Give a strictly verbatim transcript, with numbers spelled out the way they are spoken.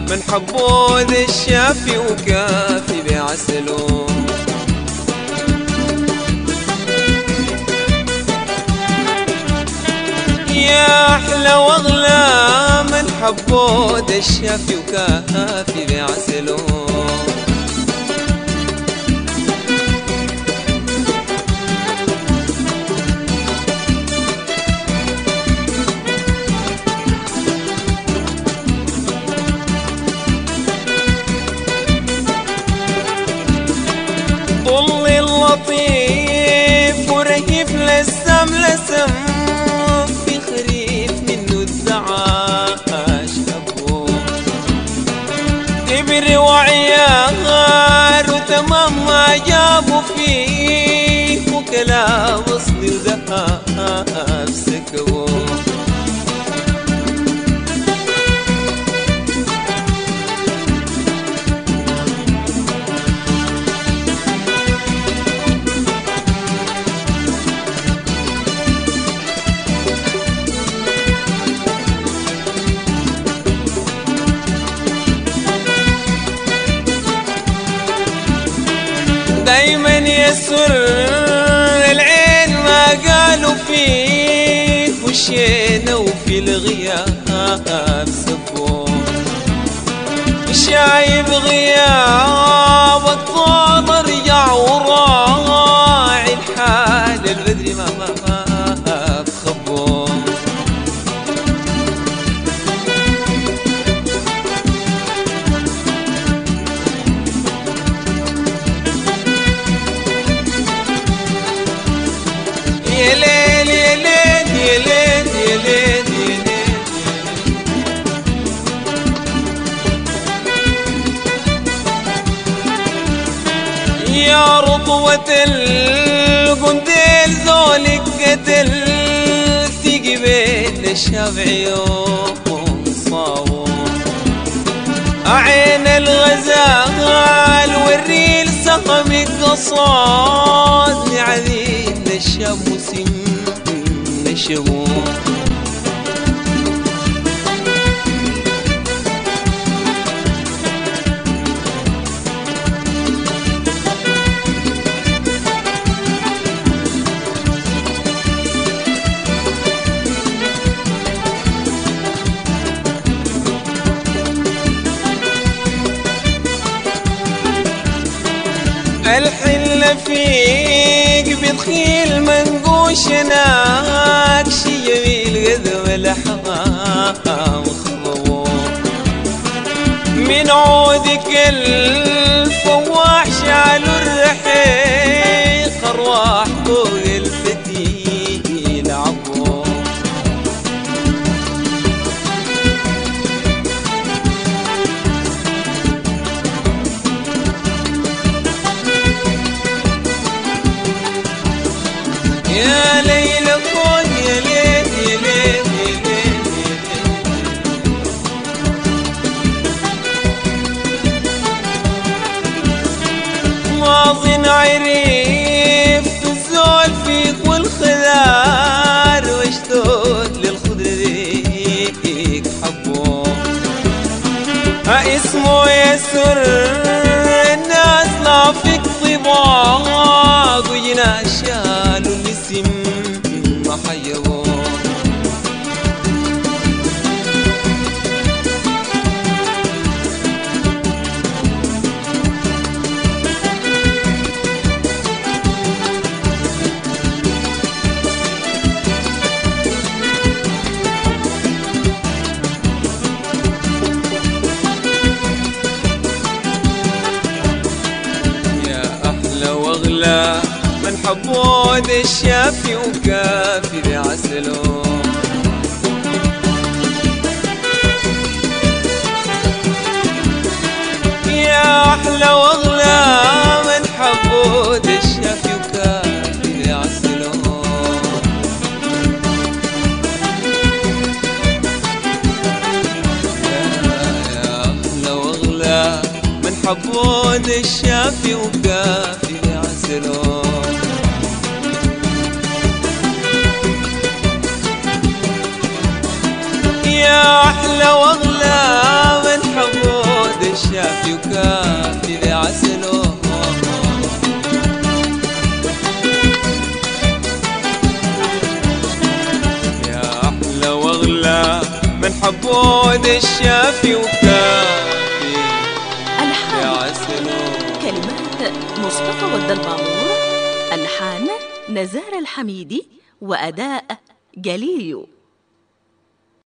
من حبود الشافي وكافي بعسله. يا أحلى وأغلى من حبود الشافي وكافي بعسله. طل اللطيف ورهيف للسم لسم في خريف منه الزعاش أبوه. كبر وعيار وتمام ما جابوا فيه وكلام أصلي وذهب سكبوه. دايما يسر العين ما قالوا فيه وشينا وفي الغياب سبوه. شايب غيابك طال ارجع وراعي الحال البدري ما ما ما بخبوه. يا ليل يا ليل يا ليل يا ليل يا ليل يا رطوة القنديل ذولك قتل ثقي بين الشافعي وصاوه. عين الغزال والريل سقمك قصاد عذيب الشمس نشبوه. الحلة فيك بتخيل منقوش هناك شي جميل قدم الحمام خضوه. من عودك الفواح شالوا الرحيق أرواح فوق الفتيل عبوه. يا ليل كون يا ليل يا ليل يا ليل واظن عريف الزول فيك والخذار واشتوت للخضر ذيك حبوه. اسمه يسر الناس لا فيك طباق وجناش شالوا الاسم ما حيوه. من حبود الشافي وكافي بعسله. يا أحلى وأغلى من حبود الشافي وكافي بعسله. يا أحلى وأغلى من حبود الشافي وكافي بعسله. يا أحلى وأغلى من حبود وكافي ذي عسله. يا أحلى وأغلى من حبود الشافي وكافي ذي عسله. كلمات مصطفى ود البامور، ألحان نزار الحميدي، وأداء جليليو.